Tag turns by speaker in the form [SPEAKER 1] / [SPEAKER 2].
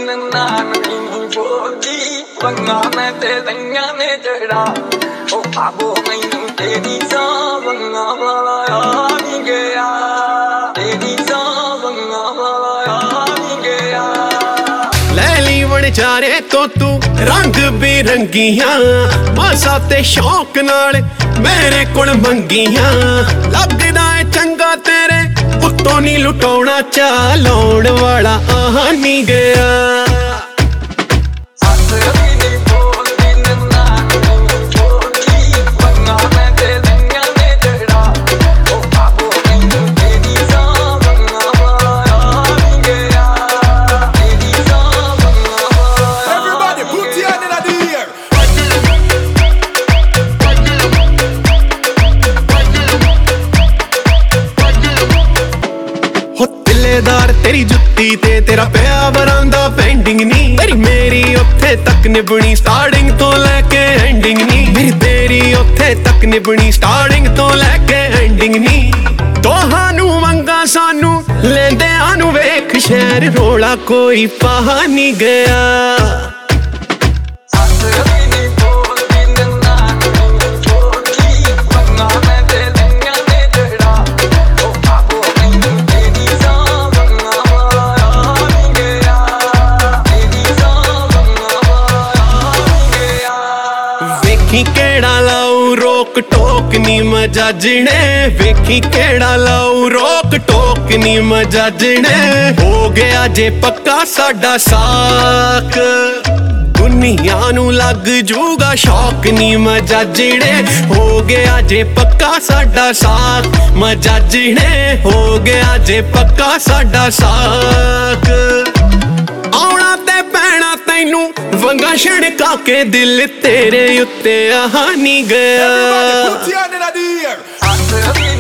[SPEAKER 1] ਨਾਮ ਨਹੀਂ ਬੋਲਦੀ ਬੰਗਾ ਮੈਂ ਤੇ ਲਈਆਂ ਨੇ ਜਿਹੜਾ ਉਹ ਆਬੋ ਮੈਨੂੰ ਤੇਰੀ ਸਾਂ ਬੰਗਾ ਵਾਲਾ ਆ ਨਹੀਂ ਗਿਆ ਤੇਰੀ ਸਾਂ ਬੰਗਾ ਵਾਲਾ ਆ ਨਹੀਂ ਗਿਆ
[SPEAKER 2] ਲੈ ਲਈ ਵਣਜਾਰੇ ਤੋਂ ਤੂੰ ਰੰਗ ਬਿਰੰਗੀਆਂ ਮਾਸਾ ਤੇ ਸ਼ੌਕ ਨਾਲ ਮੇਰੇ ਕੋਲ ਮੰਗੀਆਂ ਲੱਗਦਾ ਏ ਚੰਗਾ ਤੇਰੇ ਉੱਤੋਂ ਨੀ ਲੁਟਾਉਣਾ ਚਾਲਾਉਣ ਵਾਲਾ ਆਹ ਨਹੀਂ ਗਿਆ तेरी जुत्ती ते तेरा पिया बरांदा पेंडिंग नी तेरी मेरी उत्थे तक निभनी स्टार्टिंग तो लैके एंडिंग नी मेरी तेरी उत्थे तक निभनी स्टार्टिंग तो लैके एंडिंग नी तोहानू मंगा सानू लेंदे आनू वेख शहर रोला कोई पा नहीं गया ਵੇਖੀ ਕਿਹੜਾ ਲਾਉ ਰੋਕ ਟੋਕ ਨੀ ਮਜਾਜਣੇ ਵੇਖੀ ਕਿਹੜਾ ਲਾਉ ਰੋਕ ਟੋਕ ਨੀ ਮਜਾਜਣੇ ਹੋ ਗਿਆ ਜੇ ਪੱਕਾ ਸਾਡਾ ਸਾਕ ਦੁਨੀਆ ਨੂੰ ਲੱਗ ਜੂਗਾ ਸ਼ੌਕ ਨੀ ਮਜਾਜਣੇ ਹੋ ਗਿਆ ਜੇ ਪੱਕਾ ਸਾਡਾ ਸਾਕ ਮਜਾਜਣੇ ਹੋ ਗਿਆ ਜੇ ਪੱਕਾ ਸਾਡਾ ਸਾਕ ਆਉਣਾ ਤੇ ਪੈਣਾ ਤੈਨੂੰ ਵੰਗਾ ਛੜਕਾ ਕੇ ਦਿਲ ਤੇਰੇ ਉੱਤੇ ਆਹ ਨਹੀਂ ਗਿਆ